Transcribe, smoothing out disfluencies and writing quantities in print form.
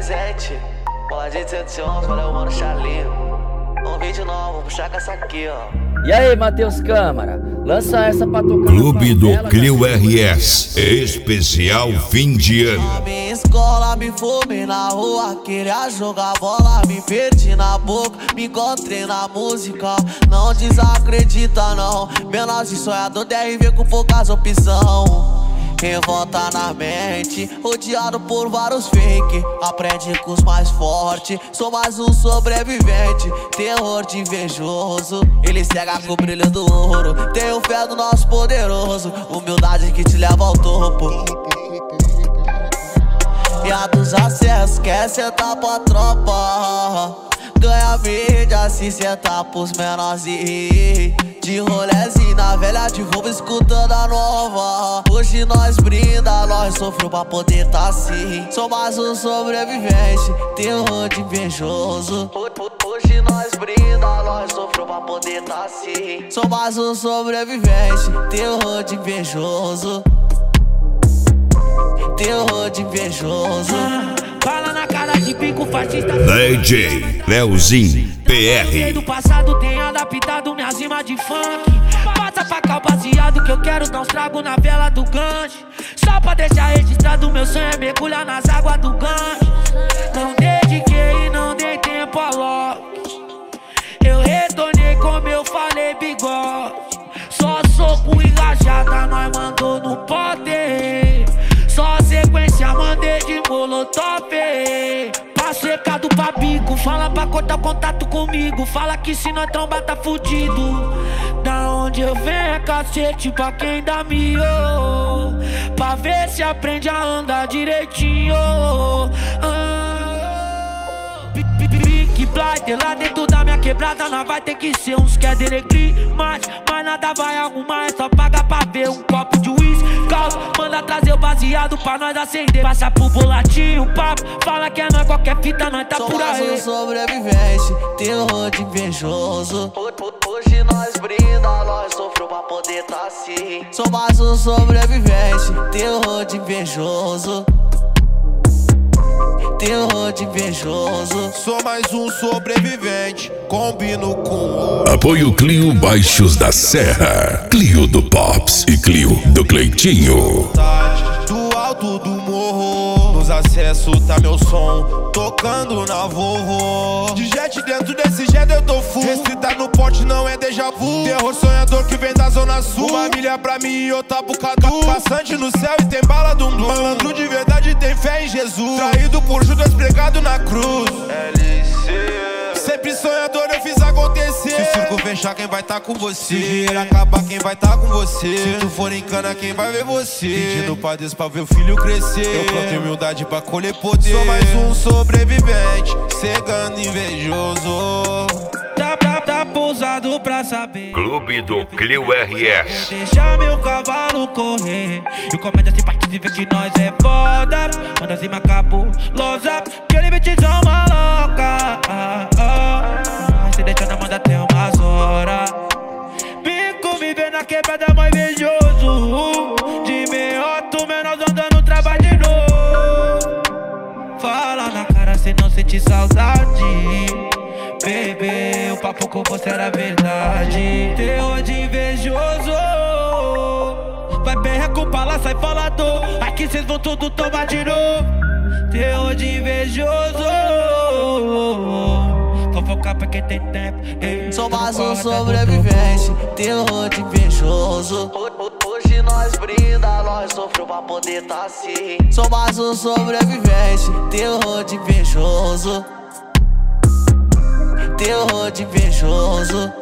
presente. Bola de 111, valeu, mano, Charlinho. Um vídeo novo, vou puxar com essa aqui, ó. E aí, Matheus Câmara, lança essa pra tocar. Clube do Clio RS, especial fim de ano. Na minha escola me fumei na rua, queria jogar bola, me perdi na boca, me encontrei na música. Não desacredita não, menor de sonhador DRV com poucas opções. Revolta na mente, odiado por vários fake. Aprende com os mais fortes, sou mais um sobrevivente. Terror de invejoso, ele cega com o brilho do ouro. Tenho fé no nosso poderoso, humildade que te leva ao topo. E a dos acessos quer sentar pra tropa. Ganha mídia se sentar pros menorzinhos. De rolezinho na velha de roubo escutando a nova. Hoje nós brinda, nós sofreu pra poder tá assim. Sou mais um sobrevivente, terror de invejoso. Hoje nós brinda, nós sofreu pra poder tá assim. Sou mais um sobrevivente, terror de invejoso. Terror de invejoso. Fala na cara de pico fascista. DJ Leozinho PR. Do passado tem adaptado minhas rimas de funk. Passa pra cá o baseado que eu quero dar uns trago na vela do gancho. Só pra deixar registrado meu sonho é mergulhar nas águas do gancho. Não dediquei e não dei tempo a lote. Eu retornei como eu falei bigode. Só soco e rajada nós mandou no poder. Só sequência mandei de molotov. Passo recado pra bico, fala pra cortar contato comigo. Fala que se nós trombar tá fudido. Da onde eu venho é cacete pra quem dá mio. Pra ver se aprende a andar direitinho. Big Blighter lá dentro da minha quebrada. Nós vai ter que ser uns quer delegri. Mas nada vai arrumar, é só pagar pra ver um copo de uísque. Manda trazer o baseado pra nós acender. Passa pro bolatinho, papo. Fala que é nós, qualquer fita, nós tá por aí. Sou mais um sobrevivente, terror de invejoso. Hoje nós brinda, nós sofreu pra poder tá assim. Sou mais um sobrevivente, terror de invejoso. Terror de invejoso. Sou mais um sobrevivente, combino com o Apoio Clio Baixos da Serra, Clio do Pops e Clio do Cleitinho. do alto do morro. Nos acessos tá meu som, tocando na Volvo. De jet dentro desse jet eu tô full. Restrita no pote não é déjà vu. Terror sonhador que vem da zona sul. Uma milha pra mim e outra pro Cadu. Passante no céu e tem bala dum dum. Malandro de verdade tem fé em Jesus. Traído por Judas pregado na cruz. Sempre sonhador eu fiz acontecer. Se o circo fechar quem vai tá com você. Se dinheiro acabar quem vai tá com você. Se tu for em cana quem vai ver você. Pedindo pra Deus pra ver o filho crescer. Eu planto humildade pra colher poder. Sou mais um sobrevivente, cegando invejoso. Tá pousado pra saber. Clube do Clio RS. Deixa meu cavalo correr. E comédia sem parte de ver que nós é foda. Manda cima cabulosa, que ele metizão maloca. Se deixa na manda até umas horas. Bico me vê na quebrada mais invejoso. De meioto, menos andando, trabalho de novo. Fala na cara cê não sente saudade. Bebê, o papo com você era verdade. Terror de invejoso. Vai berrar com pala, sai falador. Aqui cês vão tudo tomar de novo. Terror de invejoso. Fofocar pra quem tem tempo. Sou mais um sobrevivente, terror de invejoso. Hoje nós brinda, nós sofreu pra poder tá assim. Sou mais um sobrevivente, terror de invejoso. Terror de invejoso.